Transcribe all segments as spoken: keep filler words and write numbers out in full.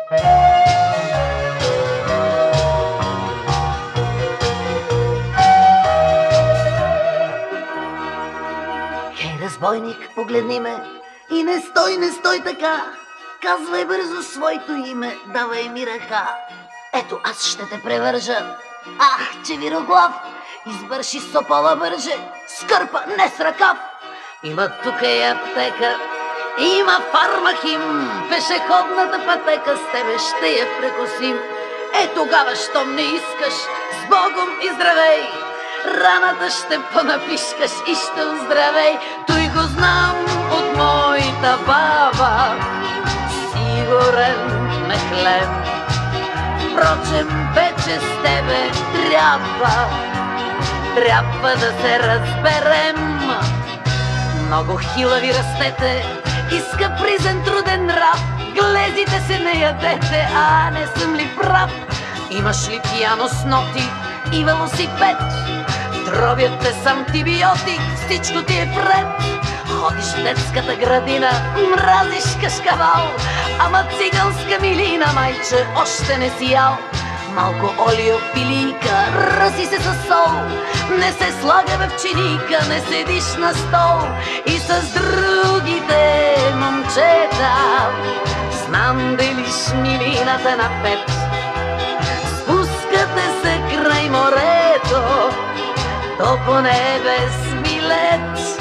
Хей, разбойник, погледни ме и не стой, не стой така. Казвай бързо своето име, давай ми ръка. Ето, аз ще те превържа. Ах, че вироглав, избърши сопола бърже, скърпа, не с ръкав. Има тук и аптека, има фармахим, пешеходната пътека с тебе ще я прекосим. Е, тогава, щом не искаш, с Богом и здравей, раната ще понапишкаш и ще оздравей. Той го знам от моята баба, сигурен ме хлеб. Впрочем, вече с тебе трябва, трябва да се разберем. Много хилави растете и с капризен труден нрав, глезите се не ядете, а не съм ли прав? Имаш ли пияно с ноти и велосипед? Тровят те с антибиотик, всичко ти е вред. Ходиш в детската градина, мразиш кашкавал, ама циганска милина, майче, още не си ял. Малко олио в пилийка, ръси се със сол, не се слага в чиника, не седиш на стол. И с другите момчета знам делиш милината на пет. Спускате се край морето, то поне без билет.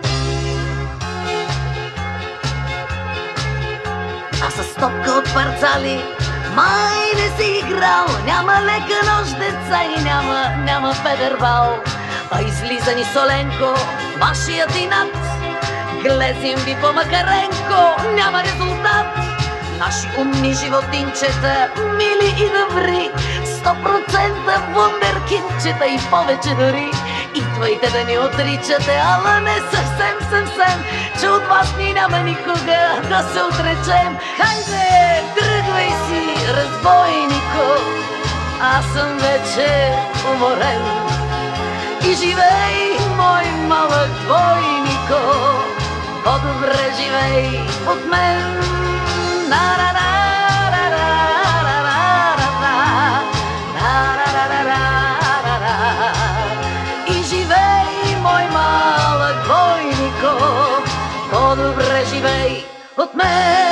А с топка от парцали май не си играл, няма лека нощ, деца, и няма, няма федербал. А излиза ни Соленко, вашият инат, глезим ви по Макаренко, няма резултат. Наши умни животинчета, мили и добри, сто процента вундеркинчета и повече дори. Идвайте да ни отричате, ала не съвсем, съвсем, че от вас ни няма никога да се отречем. Хайде, тръгвай си, разбойнико, аз съм вече уморен. И живей, мой малък двойнико, по-добре живей от мен. И живей, мой малък двойнико, по-добре живей от мен.